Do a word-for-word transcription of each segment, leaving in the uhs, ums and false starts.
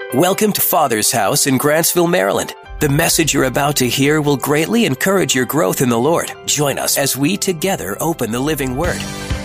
Welcome to Father's House in Grantsville, Maryland. The message you're about to hear will greatly encourage your growth in the Lord. Join us as we together open the living Word.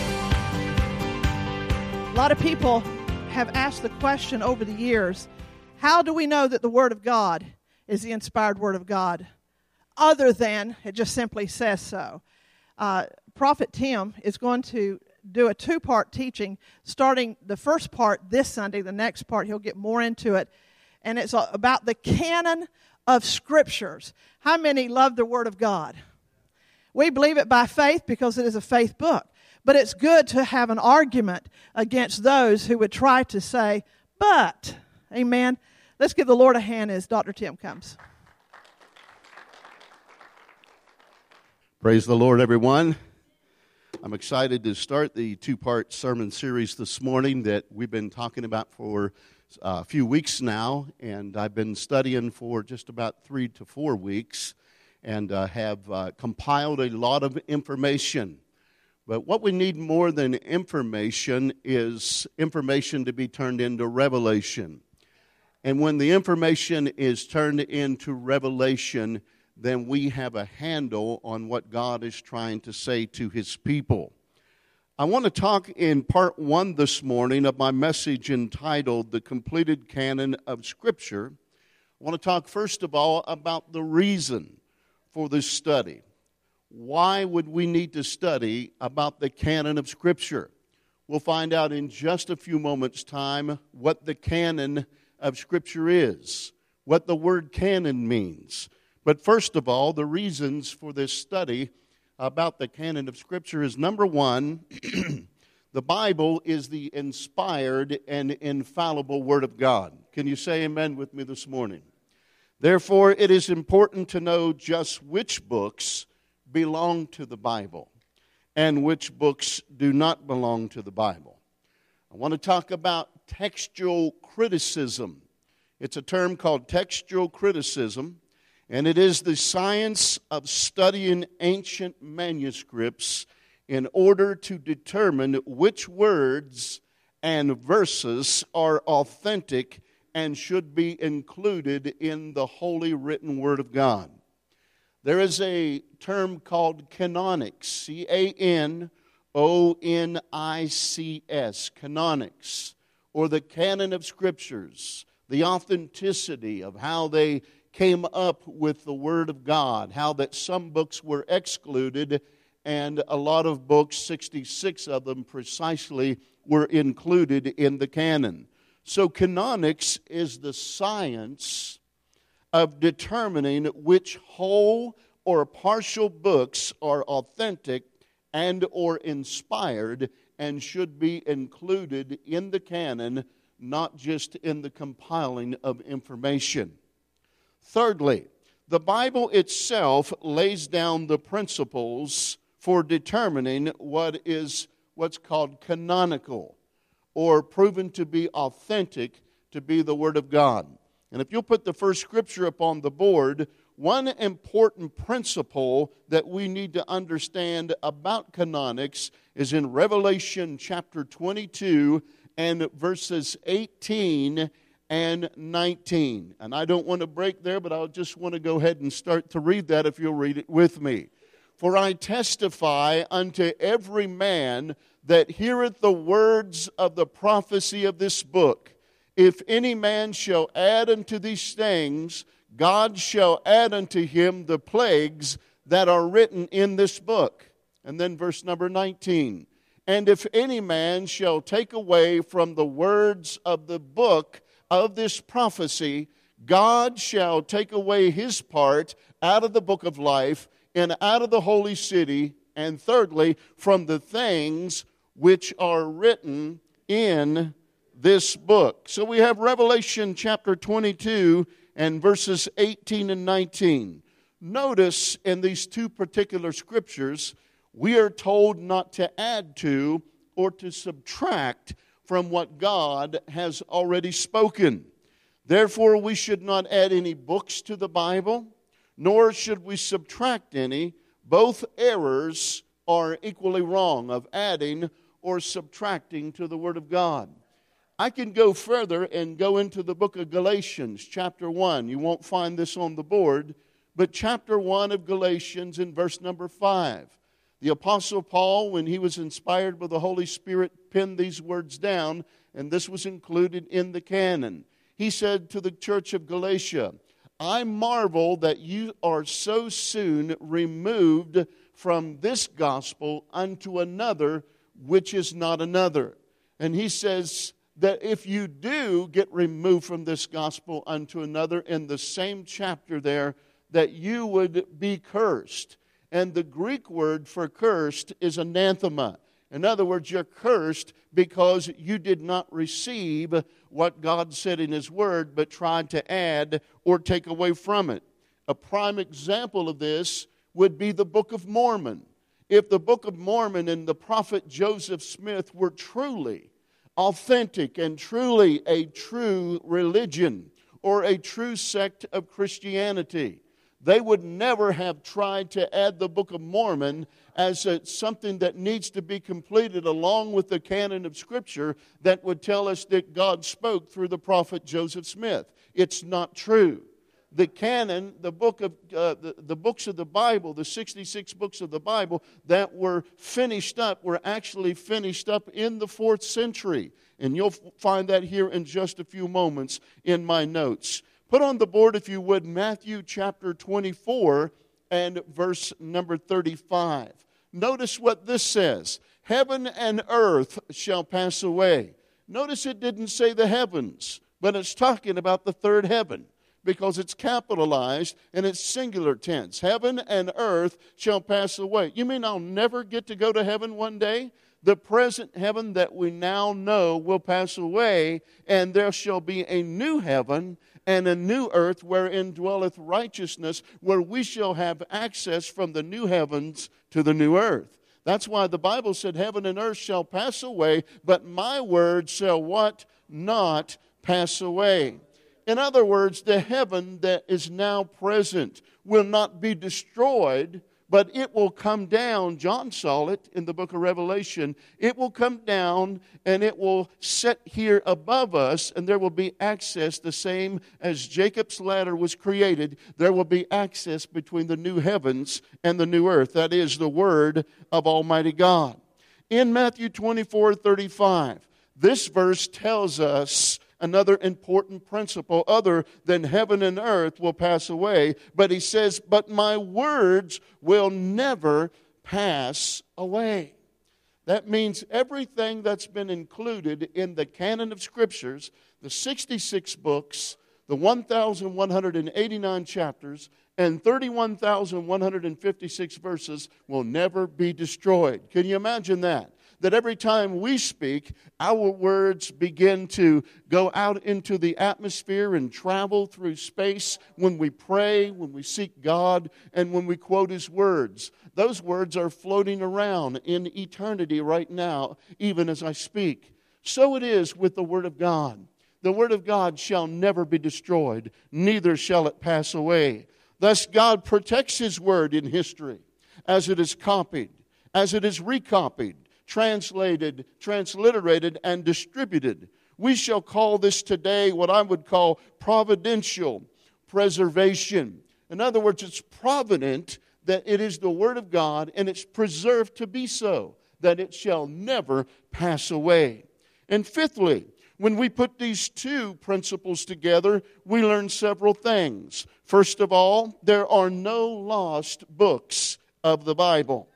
A lot of people have asked the question over the years, how do we know that the Word of God is the inspired Word of God, other than it just simply says so? Uh, Prophet Tim is going to do a two-part teaching, starting the first part this Sunday. The next part, he'll get more into it. And it's about the canon of Scriptures. How many love the Word of God? We believe it by faith because it is a faith book. But it's good to have an argument against those who would try to say, but, amen. Let's give the Lord a hand as Doctor Tim comes. Praise the Lord, everyone. I'm excited to start the two-part sermon series this morning that we've been talking about for a few weeks now, and I've been studying for just about three to four weeks and uh, have uh, compiled a lot of information. But what we need more than information is information to be turned into revelation. And when the information is turned into revelation, then we have a handle on what God is trying to say to His people. I want to talk in part one this morning of my message entitled, The Completed Canon of Scripture. I want to talk first of all about the reason for this study. Why would we need to study about the canon of Scripture? We'll find out in just a few moments' time what the canon of Scripture is, what the word canon means. But first of all, the reasons for this study about the canon of Scripture is, number one, the Bible is the inspired and infallible Word of God. Can you say amen with me this morning? Therefore, it is important to know just which books belong to the Bible and which books do not belong to the Bible. I want to talk about textual criticism. It's a term called textual criticism. And it is the science of studying ancient manuscripts in order to determine which words and verses are authentic and should be included in the holy written Word of God. There is a term called canonics, C A N O N I C S, canonics, or the canon of Scriptures, the authenticity of how they came up with the Word of God, how that some books were excluded and a lot of books, sixty-six of them precisely, were included in the canon. So canonics is the science of determining which whole or partial books are authentic and or inspired and should be included in the canon, not just in the compiling of information. Thirdly, the Bible itself lays down the principles for determining what is what's called canonical or proven to be authentic to be the Word of God. And if you'll put the first scripture up on the board, one important principle that we need to understand about canonics is in Revelation chapter twenty-two and verses eighteen and nineteen. And I don't want to break there, but I just want to go ahead and start to read that if you'll read it with me. For I testify unto every man that heareth the words of the prophecy of this book. If any man shall add unto these things, God shall add unto him the plagues that are written in this book. And then verse number nineteen. And if any man shall take away from the words of the book of this prophecy, God shall take away his part out of the book of life and out of the holy city, and thirdly, from the things which are written in this book. So we have Revelation chapter twenty-two and verses eighteen and nineteen. Notice in these two particular scriptures, we are told not to add to or to subtract from what God has already spoken. Therefore, we should not add any books to the Bible, nor should we subtract any. Both errors are equally wrong of adding or subtracting to the Word of God. I can go further and go into the book of Galatians, chapter one. You won't find this on the board, but chapter one of Galatians in verse number five. The Apostle Paul, when he was inspired by the Holy Spirit, penned these words down, and this was included in the canon. He said to the church of Galatia, I marvel that you are so soon removed from this gospel unto another, which is not another. And he says that if you do get removed from this gospel unto another, in the same chapter there, that you would be cursed. And the Greek word for cursed is anathema. In other words, you're cursed because you did not receive what God said in His Word, but tried to add or take away from it. A prime example of this would be the Book of Mormon. If the Book of Mormon and the prophet Joseph Smith were truly authentic and truly a true religion or a true sect of Christianity, they would never have tried to add the Book of Mormon as a, something that needs to be completed along with the canon of Scripture that would tell us that God spoke through the prophet Joseph Smith. It's not true. The canon, the book of uh, the, the books of the Bible, the sixty-six books of the Bible that were finished up, were actually finished up in the fourth century. And you'll find that here in just a few moments in my notes. Put on the board, if you would, Matthew chapter twenty-four and verse number thirty-five. Notice what this says. Heaven and earth shall pass away. Notice it didn't say the heavens, but it's talking about the third heaven, because it's capitalized and it's singular tense. Heaven and earth shall pass away. You mean I'll never get to go to heaven one day? The present heaven that we now know will pass away, and there shall be a new heaven and a new earth wherein dwelleth righteousness, where we shall have access from the new heavens to the new earth. That's why the Bible said, heaven and earth shall pass away, but my word shall what? Not pass away. In other words, the heaven that is now present will not be destroyed, but it will come down. John saw it in the book of Revelation. It will come down and it will set here above us, and there will be access, the same as Jacob's ladder was created. There will be access between the new heavens and the new earth. That is the word of Almighty God. In Matthew twenty-four thirty-five, this verse tells us another important principle other than heaven and earth will pass away. But he says, but my words will never pass away. That means everything that's been included in the canon of Scriptures, the sixty-six books, the one thousand one hundred eighty-nine chapters, and thirty-one thousand one hundred fifty-six verses will never be destroyed. Can you imagine that? That every time we speak, our words begin to go out into the atmosphere and travel through space when we pray, when we seek God, and when we quote His words. Those words are floating around in eternity right now, even as I speak. So it is with the Word of God. The Word of God shall never be destroyed, neither shall it pass away. Thus God protects His Word in history as it is copied, as it is recopied, translated, transliterated, and distributed. We shall call this today what I would call providential preservation. In other words, it's provident that it is the Word of God, and it's preserved to be so, that it shall never pass away. And fifthly, when we put these two principles together, we learn several things. First of all, there are no lost books of the Bible.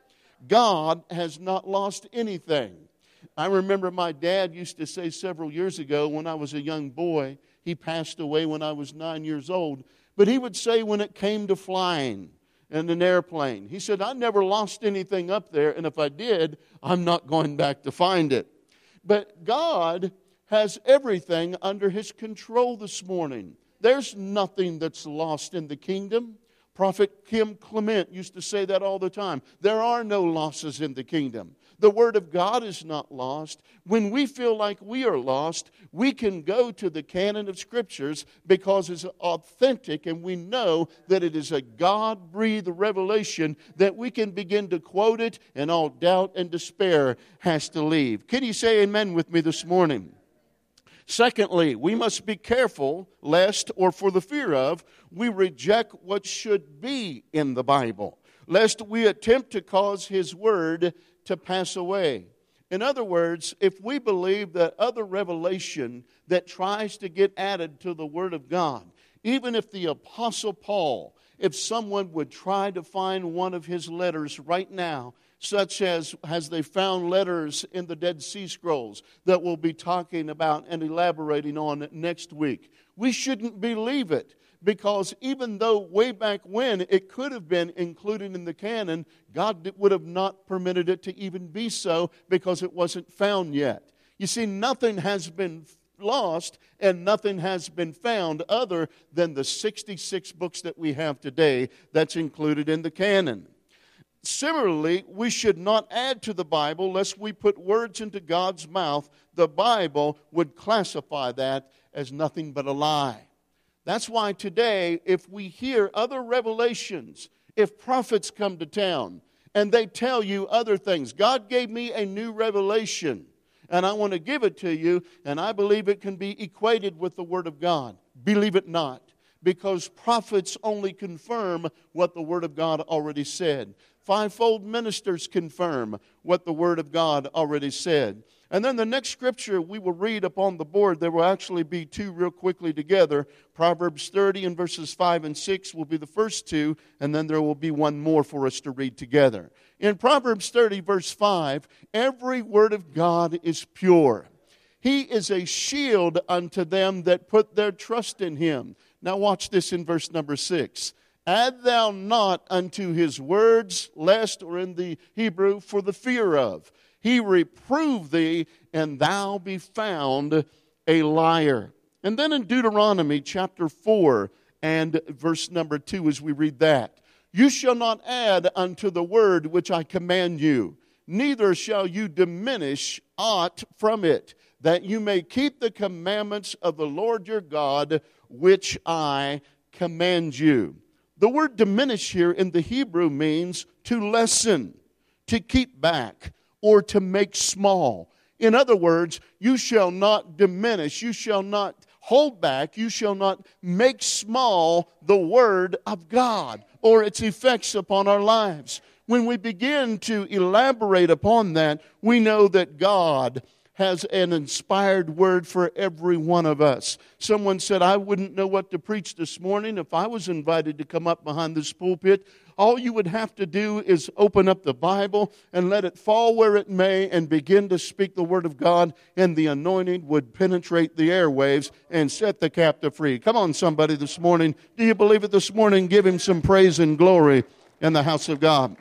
God has not lost anything. I remember my dad used to say several years ago when I was a young boy, he passed away when I was nine years old, but he would say when it came to flying in an airplane, he said, I never lost anything up there, and if I did, I'm not going back to find it. But God has everything under His control this morning. There's nothing that's lost in the kingdom. Prophet Kim Clement used to say that all the time. There are no losses in the kingdom. The Word of God is not lost. When we feel like we are lost, we can go to the canon of Scriptures because it's authentic, and we know that it is a God-breathed revelation that we can begin to quote it, and all doubt and despair has to leave. Can you say amen with me this morning? Secondly, we must be careful lest, or for the fear of, we reject what should be in the Bible, lest we attempt to cause His Word to pass away. In other words, if we believe that other revelation that tries to get added to the Word of God, even if the Apostle Paul, if someone would try to find one of his letters right now, such as as they found letters in the Dead Sea Scrolls that we'll be talking about and elaborating on next week, we shouldn't believe it. Because even though way back when it could have been included in the canon, God would have not permitted it to even be so because it wasn't found yet. You see, nothing has been lost and nothing has been found other than the sixty-six books that we have today that's included in the canon. Similarly, we should not add to the Bible lest we put words into God's mouth. The Bible would classify that as nothing but a lie. That's why today, if we hear other revelations, if prophets come to town and they tell you other things, God gave me a new revelation and I want to give it to you, and I believe it can be equated with the Word of God. Believe it not, because prophets only confirm what the Word of God already said. Fivefold ministers confirm what the Word of God already said. And then the next scripture we will read upon the board, there will actually be two real quickly together. Proverbs thirty and verses five and six will be the first two, and then there will be one more for us to read together. In Proverbs thirty, verse five, every word of God is pure. He is a shield unto them that put their trust in Him. Now watch this in verse number six. Add thou not unto His words, lest, or in the Hebrew, for the fear of. He reprove thee, and thou be found a liar. And then in Deuteronomy chapter four and verse number two, as we read that, you shall not add unto the word which I command you, neither shall you diminish aught from it, that you may keep the commandments of the Lord your God, which I command you. The word diminish here in the Hebrew means to lessen, to keep back, or to make small. In other words, you shall not diminish, you shall not hold back, you shall not make small the Word of God or its effects upon our lives. When we begin to elaborate upon that, we know that God has an inspired word for every one of us. Someone said, I wouldn't know what to preach this morning if I was invited to come up behind this pulpit. All you would have to do is open up the Bible and let it fall where it may and begin to speak the Word of God, and the anointing would penetrate the airwaves and set the captive free. Come on, somebody, this morning. Do you believe it this morning? Give Him some praise and glory in the house of God.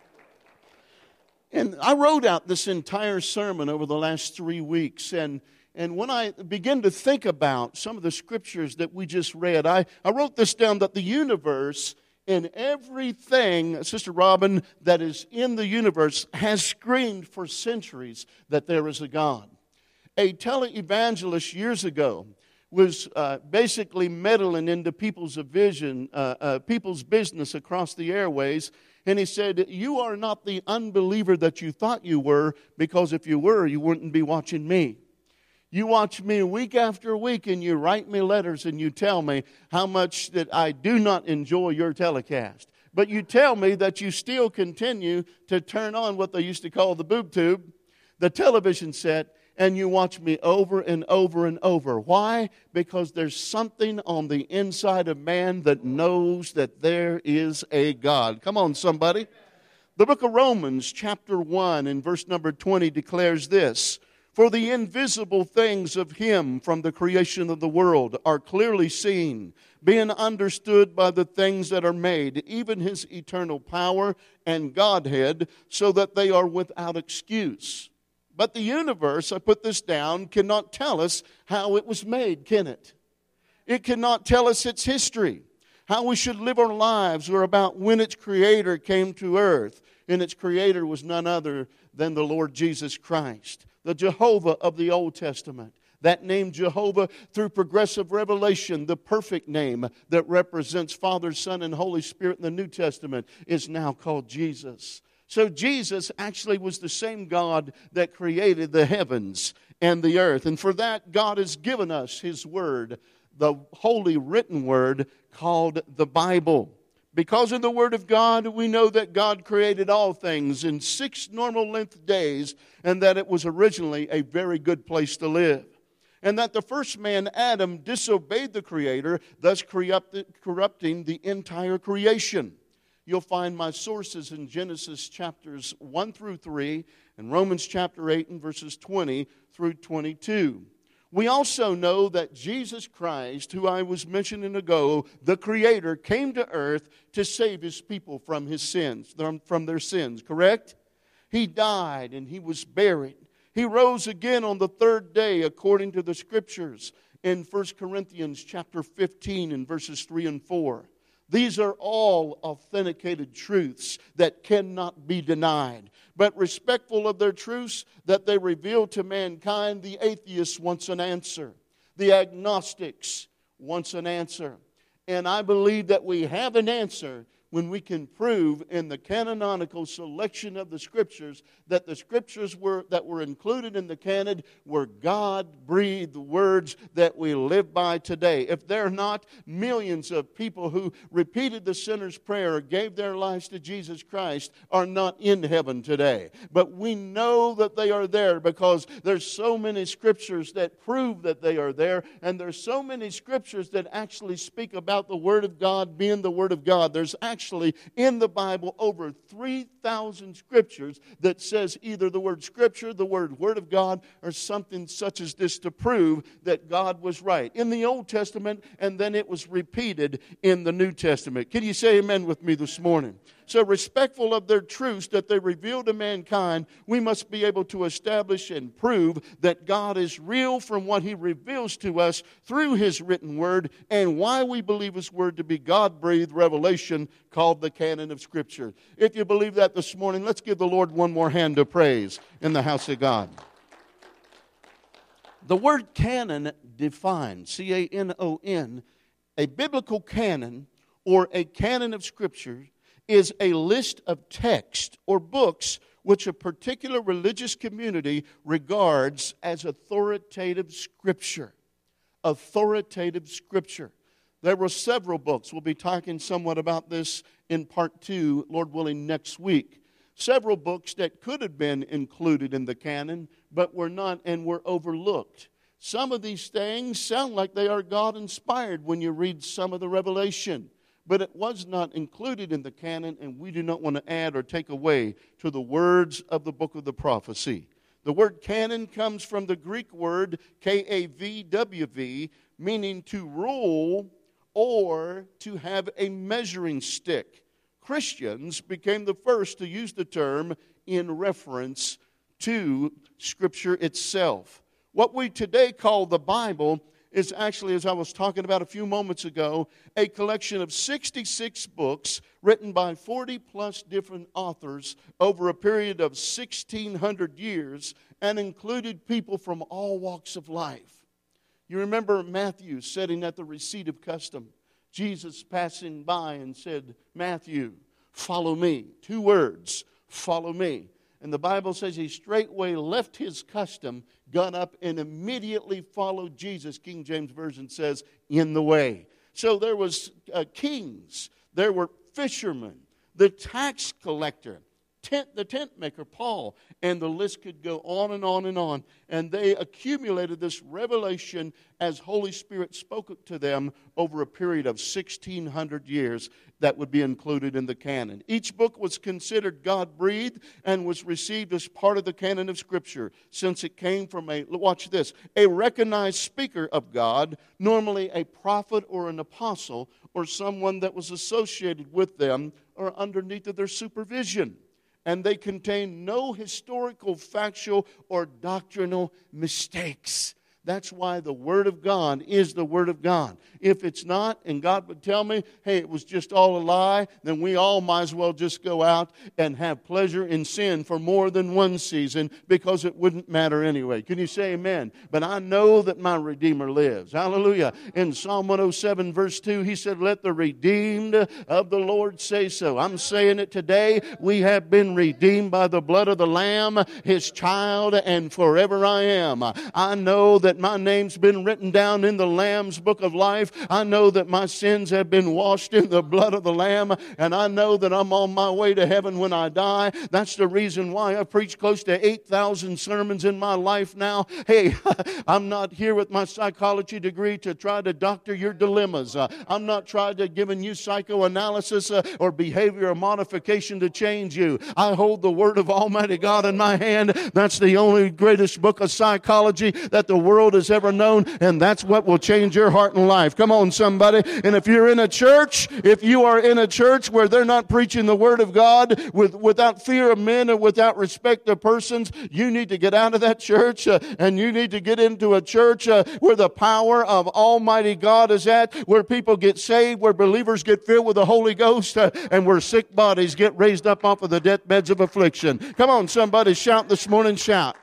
And I wrote out this entire sermon over the last three weeks, and And when I begin to think about some of the scriptures that we just read, I, I wrote this down, that the universe and everything, Sister Robin, that is in the universe has screamed for centuries that there is a God. A televangelist years ago was uh, basically meddling into people's vision, uh, uh, people's business across the airways. And he said, you are not the unbeliever that you thought you were, because if you were, you wouldn't be watching me. You watch me week after week, and you write me letters, and you tell me how much that I do not enjoy your telecast. But you tell me that you still continue to turn on what they used to call the boob tube, the television set, and you watch me over and over and over. Why? Because there's something on the inside of man that knows that there is a God. Come on, somebody. The book of Romans, chapter one, and verse number twenty declares this. For the invisible things of Him from the creation of the world are clearly seen, being understood by the things that are made, even His eternal power and Godhead, so that they are without excuse. But the universe, I put this down, cannot tell us how it was made, can it? It cannot tell us its history, how we should live our lives, or about when its Creator came to earth. And its Creator was none other than the Lord Jesus Christ, the Jehovah of the Old Testament. That name Jehovah, through progressive revelation, the perfect name that represents Father, Son, and Holy Spirit in the New Testament, is now called Jesus. So Jesus actually was the same God that created the heavens and the earth. And for that, God has given us His Word, the holy written Word called the Bible. Because in the Word of God, we know that God created all things in six normal length days, and that it was originally a very good place to live. And that the first man, Adam, disobeyed the Creator, thus corrupting the entire creation. You'll find my sources in Genesis chapters one through three, and Romans chapter eight and verses twenty through twenty-two. We also know that Jesus Christ, who I was mentioning ago, the Creator, came to earth to save His people from His sins, from their sins, correct? He died and He was buried. He rose again on the third day according to the Scriptures in First Corinthians chapter fifteen and verses three and four. These are all authenticated truths that cannot be denied. But respectful of their truths that they reveal to mankind, the atheists wants an answer. The agnostics wants an answer. And I believe that we have an answer when we can prove in the canonical selection of the Scriptures that the Scriptures were that were included in the canon were God-breathed words that we live by today. If they're not, millions of people who repeated the sinner's prayer or gave their lives to Jesus Christ are not in heaven today. But we know that they are there because there's so many Scriptures that prove that they are there, and there's so many Scriptures that actually speak about the Word of God being the Word of God. There's actually Actually, in the Bible, over three thousand scriptures that says either the word Scripture, the word Word of God, or something such as this to prove that God was right. In the Old Testament, and then it was repeated in the New Testament. Can you say amen with me this morning? So respectful of their truths that they reveal to mankind, we must be able to establish and prove that God is real from what He reveals to us through His written Word, and why we believe His Word to be God-breathed revelation called the canon of Scripture. If you believe that this morning, let's give the Lord one more hand of praise in the house of God. The word canon defines, C A N O N, a biblical canon or a canon of Scripture is a list of texts or books which a particular religious community regards as authoritative Scripture. Authoritative Scripture. There were several books. We'll be talking somewhat about this in part two, Lord willing, next week. Several books that could have been included in the canon, but were not and were overlooked. Some of these things sound like they are God-inspired when you read some of the Revelation. But it was not included in the canon, and we do not want to add or take away to the words of the book of the prophecy. The word canon comes from the Greek word K A V W V, meaning to rule or to have a measuring stick. Christians became the first to use the term in reference to Scripture itself. What we today call the Bible is actually, as I was talking about a few moments ago, a collection of sixty-six books written by forty plus different authors over a period of sixteen hundred years, and included people from all walks of life. You remember Matthew sitting at the receipt of custom. Jesus passing by and said, Matthew, follow me. Two words, follow me. And the Bible says he straightway left his custom, got up, and immediately followed Jesus. King James Version says, in the way. So there was uh, kings, there were fishermen, the tax collector, tent, the tent maker, Paul, and the list could go on and on and on. And they accumulated this revelation as Holy Spirit spoke to them over a period of sixteen hundred years that would be included in the canon. Each book was considered God-breathed and was received as part of the canon of Scripture, since it came from a, watch this, a recognized speaker of God, normally a prophet or an apostle, or someone that was associated with them or underneath of their supervision. And they contain no historical, factual, or doctrinal mistakes. That's why the Word of God is the Word of God. If it's not, and God would tell me, hey, it was just all a lie, then we all might as well just go out and have pleasure in sin for more than one season, because it wouldn't matter anyway. Can you say amen? But I know that my Redeemer lives. Hallelujah. In Psalm one oh seven verse two, he said, let the redeemed of the Lord say so. I'm saying it today. We have been redeemed by the blood of the Lamb, His child, and forever I am. I know that my name's been written down in the Lamb's book of life. I know that my sins have been washed in the blood of the Lamb, and I know that I'm on my way to heaven when I die. That's the reason why I preach close to eight thousand sermons in my life now. Hey, I'm not here with my psychology degree to try to doctor your dilemmas. Uh, I'm not trying to giving you psychoanalysis uh, or behavioral modification to change you. I hold the Word of Almighty God in my hand. That's the only greatest book of psychology that the world has ever known, and that's what will change your heart and life. Come on, somebody. And if you're in a church, if you are in a church where they're not preaching the Word of God with, without fear of men or without respect of persons, you need to get out of that church uh, and you need to get into a church uh, where the power of Almighty God is at, where people get saved, where believers get filled with the Holy Ghost, uh, and where sick bodies get raised up off of the deathbeds of affliction. Come on, somebody, shout this morning, shout.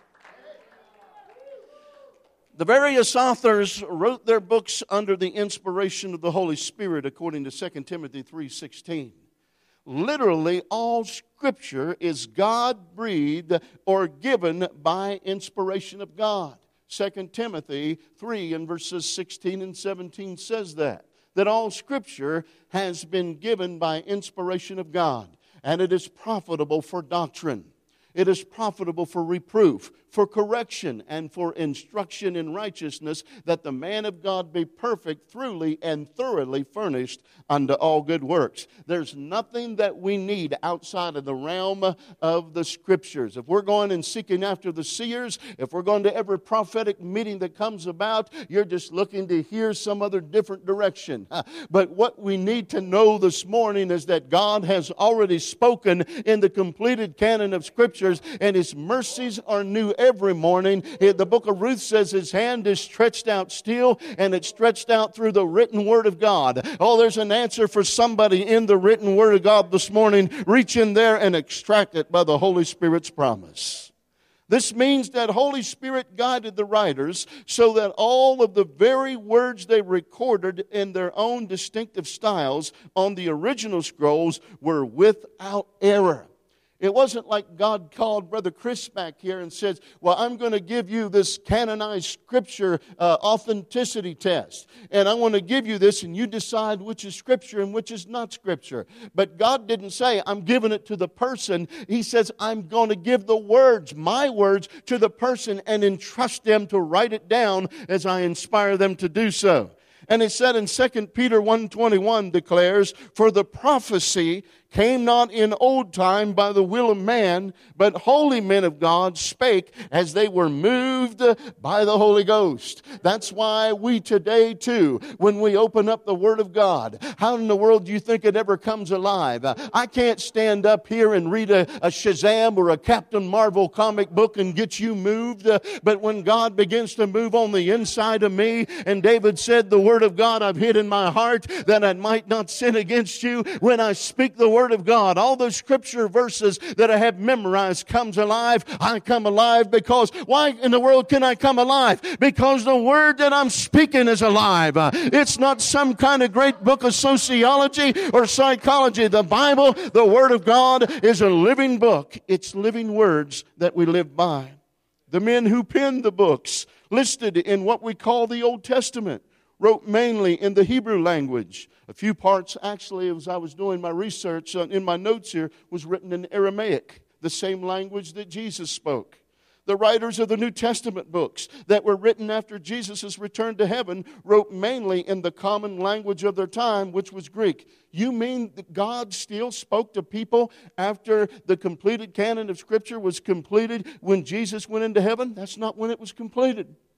The various authors wrote their books under the inspiration of the Holy Spirit, according to Second Timothy three sixteen. Literally, all Scripture is God-breathed or given by inspiration of God. Second Timothy three and verses sixteen and seventeen says that. That all Scripture has been given by inspiration of God, and it is profitable for doctrine. It is profitable for reproof, for correction, and for instruction in righteousness, that the man of God be perfect, truly and thoroughly furnished unto all good works. There's nothing that we need outside of the realm of the Scriptures. If we're going and seeking after the seers, if we're going to every prophetic meeting that comes about, you're just looking to hear some other different direction. But what we need to know this morning is that God has already spoken in the completed canon of Scripture, and His mercies are new every morning. The book of Ruth says His hand is stretched out still, and it's stretched out through the written Word of God. Oh, there's an answer for somebody in the written Word of God this morning. Reach in there and extract it by the Holy Spirit's promise. This means that Holy Spirit guided the writers so that all of the very words they recorded in their own distinctive styles on the original scrolls were without error. It wasn't like God called Brother Chris back here and says, well, I'm going to give you this canonized Scripture uh, authenticity test. And I want to give you this, and you decide which is Scripture and which is not Scripture. But God didn't say, I'm giving it to the person. He says, I'm going to give the words, my words, to the person and entrust them to write it down as I inspire them to do so. And it said in Second Peter one twenty-one declares, for the prophecy came not in old time by the will of man, but holy men of God spake as they were moved by the Holy Ghost. That's why we today too, when we open up the Word of God, how in the world do you think it ever comes alive? I can't stand up here and read a, a Shazam or a Captain Marvel comic book and get you moved. But when God begins to move on the inside of me, and David said, the Word of God I've hid in my heart that I might not sin against you. When I speak the Word of God, all those Scripture verses that I have memorized comes alive. I come alive because, why in the world can I come alive? Because the Word that I'm speaking is alive. Uh, it's not some kind of great book of sociology or psychology. The Bible, the Word of God, is a living book. It's living words that we live by. The men who penned the books listed in what we call the Old Testament wrote mainly in the Hebrew language. A few parts, actually, as I was doing my research uh, in my notes here, was written in Aramaic, the same language that Jesus spoke. The writers of the New Testament books that were written after Jesus' return to heaven wrote mainly in the common language of their time, which was Greek. You mean that God still spoke to people after the completed canon of Scripture was completed when Jesus went into heaven? That's not when it was completed.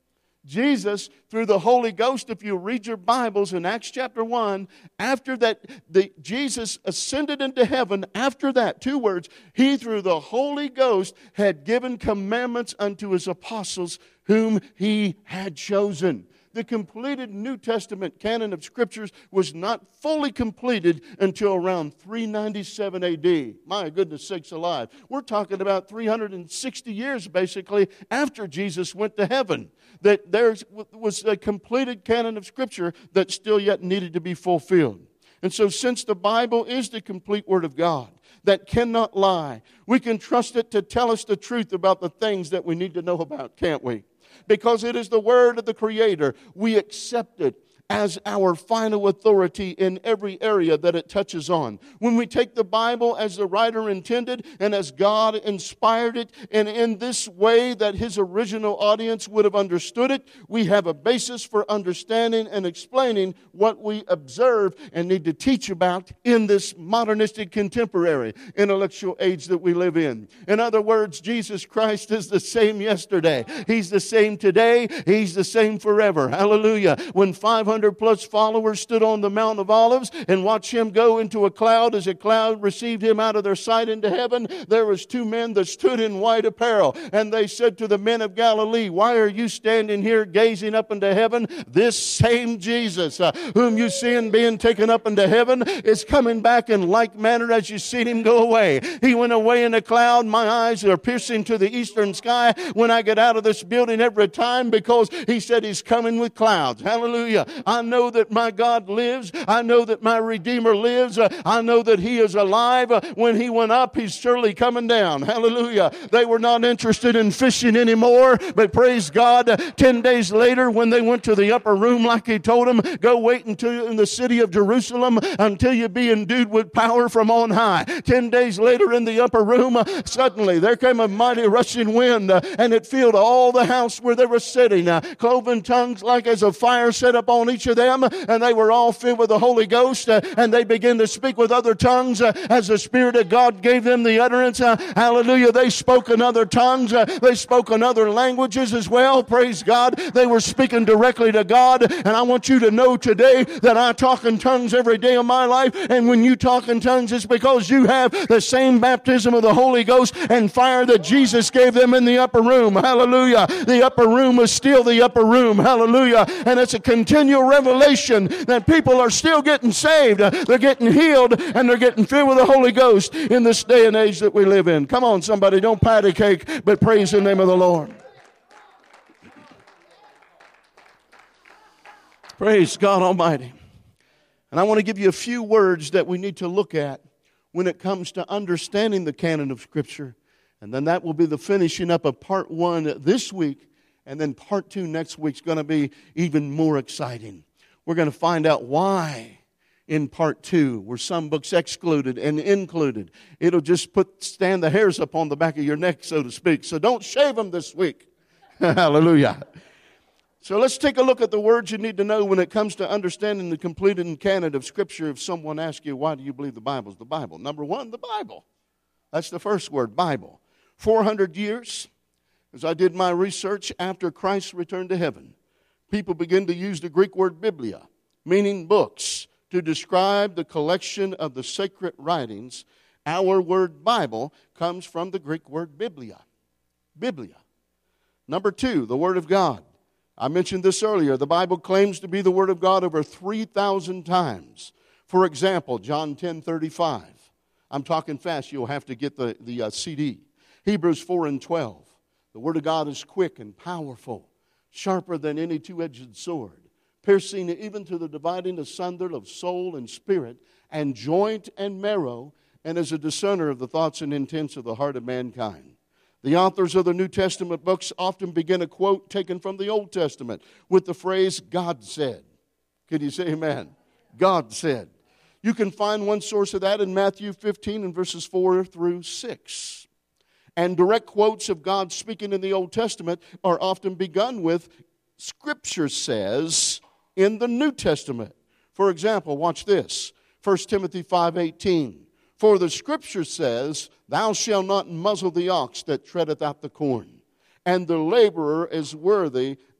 Jesus, through the Holy Ghost, if you read your Bibles in Acts chapter one, after that, the, Jesus ascended into heaven. After that, two words, He, through the Holy Ghost, had given commandments unto His apostles, whom He had chosen. The completed New Testament canon of Scriptures was not fully completed until around three ninety-seven A D. My goodness sakes alive. We're talking about three hundred sixty years, basically, after Jesus went to heaven, that there was a completed canon of Scripture that still yet needed to be fulfilled. And so since the Bible is the complete Word of God that cannot lie, we can trust it to tell us the truth about the things that we need to know about, can't we? Because it is the Word of the Creator, we accept it as our final authority in every area that it touches on. When we take the Bible as the writer intended and as God inspired it, and in this way that His original audience would have understood it, we have a basis for understanding and explaining what we observe and need to teach about in this modernistic, contemporary, intellectual age that we live in. In other words, Jesus Christ is the same yesterday. He's the same today. He's the same forever. Hallelujah. When five hundred plus followers stood on the Mount of Olives and watched Him go into a cloud as a cloud received Him out of their sight into heaven, there was two men that stood in white apparel, and they said to the men of Galilee, why are you standing here gazing up into heaven? This same Jesus uh, whom you see being taken up into heaven is coming back in like manner as you seen Him go away. He went away in a cloud. My eyes are piercing to the eastern sky when I get out of this building every time, because He said He's coming with clouds. Hallelujah. I know that my God lives. I know that my Redeemer lives. Uh, I know that He is alive. Uh, when He went up, He's surely coming down. Hallelujah. They were not interested in fishing anymore, but praise God, uh, ten days later when they went to the upper room like He told them, go wait until in the city of Jerusalem until you be endued with power from on high. Ten days later in the upper room, uh, suddenly there came a mighty rushing wind, uh, and it filled all the house where they were sitting. Uh, cloven tongues like as a fire set up on each of them, and they were all filled with the Holy Ghost, uh, and they began to speak with other tongues uh, as the Spirit of God gave them the utterance. Uh, hallelujah. They spoke in other tongues. Uh, they spoke in other languages as well. Praise God. They were speaking directly to God. And I want you to know today that I talk in tongues every day of my life. And when you talk in tongues, it's because you have the same baptism of the Holy Ghost and fire that Jesus gave them in the upper room. Hallelujah. The upper room is still the upper room. Hallelujah. And it's a continual revelation that people are still getting saved. They're getting healed, and they're getting filled with the Holy Ghost in this day and age that we live in. Come on, somebody, don't patty cake, but praise the name of the Lord. Praise God Almighty. And I want to give you a few words that we need to look at when it comes to understanding the canon of Scripture. And then that will be the finishing up of part one this week. And then part two next week is going to be even more exciting. We're going to find out why in part two were some books excluded and included. It'll just put stand the hairs up on the back of your neck, so to speak. So don't shave them this week. Hallelujah. So let's take a look at the words you need to know when it comes to understanding the completed canon of Scripture. If someone asks you, why do you believe the Bible is the Bible? Number one, the Bible. That's the first word, Bible. four hundred years, as I did my research after Christ returned to heaven, people begin to use the Greek word biblia, meaning books, to describe the collection of the sacred writings. Our word Bible comes from the Greek word biblia. Biblia. Number two, the Word of God. I mentioned this earlier. The Bible claims to be the Word of God over three thousand times. For example, John ten thirty-five. I'm talking fast. You'll have to get the, the uh, C D. Hebrews four and twelve. The Word of God is quick and powerful, sharper than any two-edged sword, piercing even to the dividing asunder of soul and spirit, and joint and marrow, and is a discerner of the thoughts and intents of the heart of mankind. The authors of the New Testament books often begin a quote taken from the Old Testament with the phrase, God said. Can you say amen? God said. You can find one source of that in Matthew fifteen and verses four through six. And direct quotes of God speaking in the Old Testament are often begun with, Scripture says, in the New Testament. For example, watch this. First Timothy five eighteen. For the Scripture says, thou shalt not muzzle the ox that treadeth out the corn, and the laborer is worthy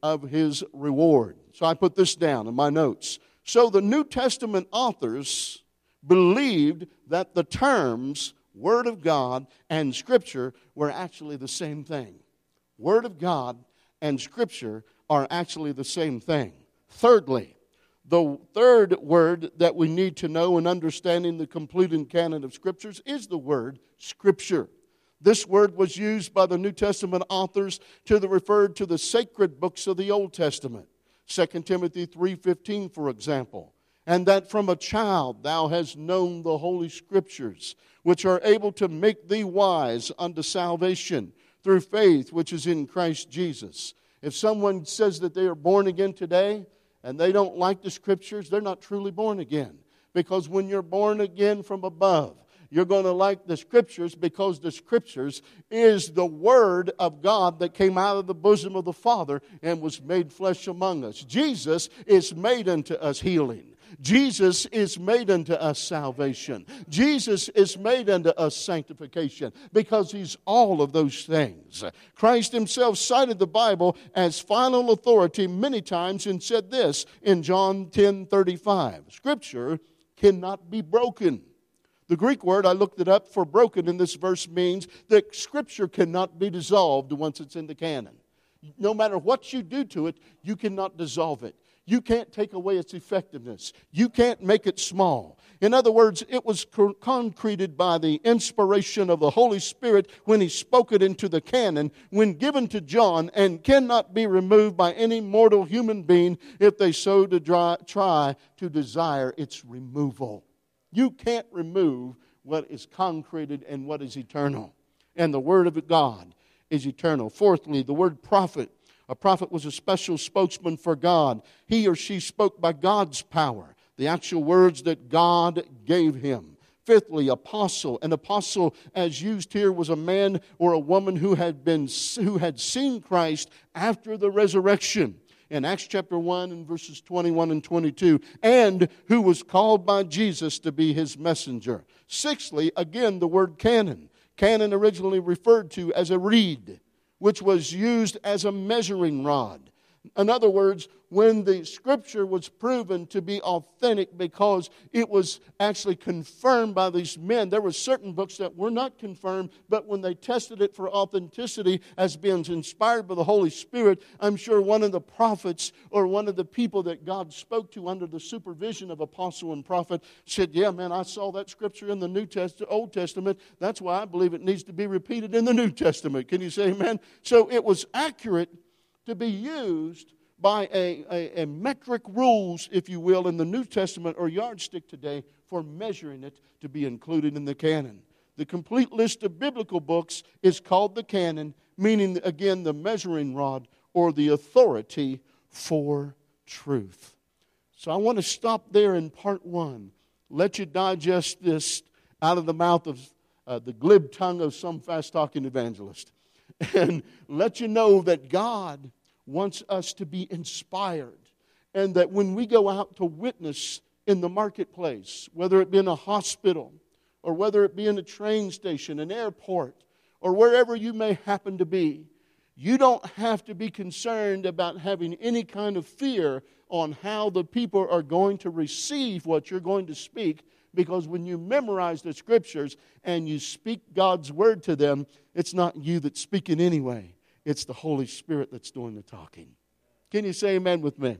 of his reward. So I put this down in my notes. So the New Testament authors believed that the terms Word of God and Scripture were actually the same thing. Word of God and Scripture are actually the same thing. Thirdly, the third word that we need to know in understanding the completed canon of Scriptures is the word Scripture. This word was used by the New Testament authors to the, referred to the sacred books of the Old Testament. Second Timothy three fifteen, for example. And that from a child thou hast known the Holy Scriptures, which are able to make thee wise unto salvation through faith which is in Christ Jesus. If someone says that they are born again today and they don't like the Scriptures, they're not truly born again. Because when you're born again from above, you're going to like the Scriptures, because the Scriptures is the Word of God that came out of the bosom of the Father and was made flesh among us. Jesus is made unto us healing. Jesus is made unto us salvation. Jesus is made unto us sanctification, because He's all of those things. Christ Himself cited the Bible as final authority many times and said this in John ten thirty-five. Scripture cannot be broken. The Greek word, I looked it up, for broken in this verse means that Scripture cannot be dissolved once it's in the canon. No matter what you do to it, you cannot dissolve it. You can't take away its effectiveness. You can't make it small. In other words, it was concreted by the inspiration of the Holy Spirit when He spoke it into the canon, when given to John, and cannot be removed by any mortal human being if they so to try to desire its removal. You can't remove what is concreted and what is eternal. And the Word of God is eternal. Fourthly, the word prophet. A prophet was a special spokesman for God. He or she spoke by God's power, the actual words that God gave him. Fifthly, apostle. An apostle, as used here, was a man or a woman who had been who had seen Christ after the resurrection. In Acts chapter one and verses twenty-one and twenty-two, and who was called by Jesus to be His messenger. Sixthly, again, the word canon. Canon originally referred to as a reed, which was used as a measuring rod. In other words, when the Scripture was proven to be authentic because it was actually confirmed by these men. There were certain books that were not confirmed, but when they tested it for authenticity as being inspired by the Holy Spirit, I'm sure one of the prophets or one of the people that God spoke to under the supervision of apostle and prophet said, yeah, man, I saw that Scripture in the New Testament, Old Testament. That's why I believe it needs to be repeated in the New Testament. Can you say amen? So it was accurate to be used by a, a, a metric rules, if you will, in the New Testament or yardstick today for measuring it to be included in the canon. The complete list of biblical books is called the canon, meaning, again, the measuring rod or the authority for truth. So I want to stop there in part one. Let you digest this out of the mouth of uh, the glib tongue of some fast-talking evangelist. And let you know that God wants us to be inspired. And that when we go out to witness in the marketplace, whether it be in a hospital, or whether it be in a train station, an airport, or wherever you may happen to be, you don't have to be concerned about having any kind of fear on how the people are going to receive what you're going to speak, because when you memorize the Scriptures and you speak God's Word to them, it's not you that's speaking anyway. It's the Holy Spirit that's doing the talking. Can you say amen with me?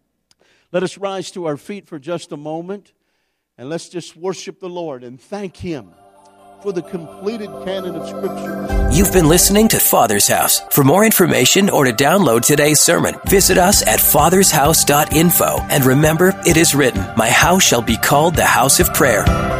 Let us rise to our feet for just a moment, and let's just worship the Lord and thank Him for the completed canon of Scripture. You've been listening to Father's House. For more information or to download today's sermon, visit us at fathers house dot info. And remember, it is written, "My house shall be called the house of prayer."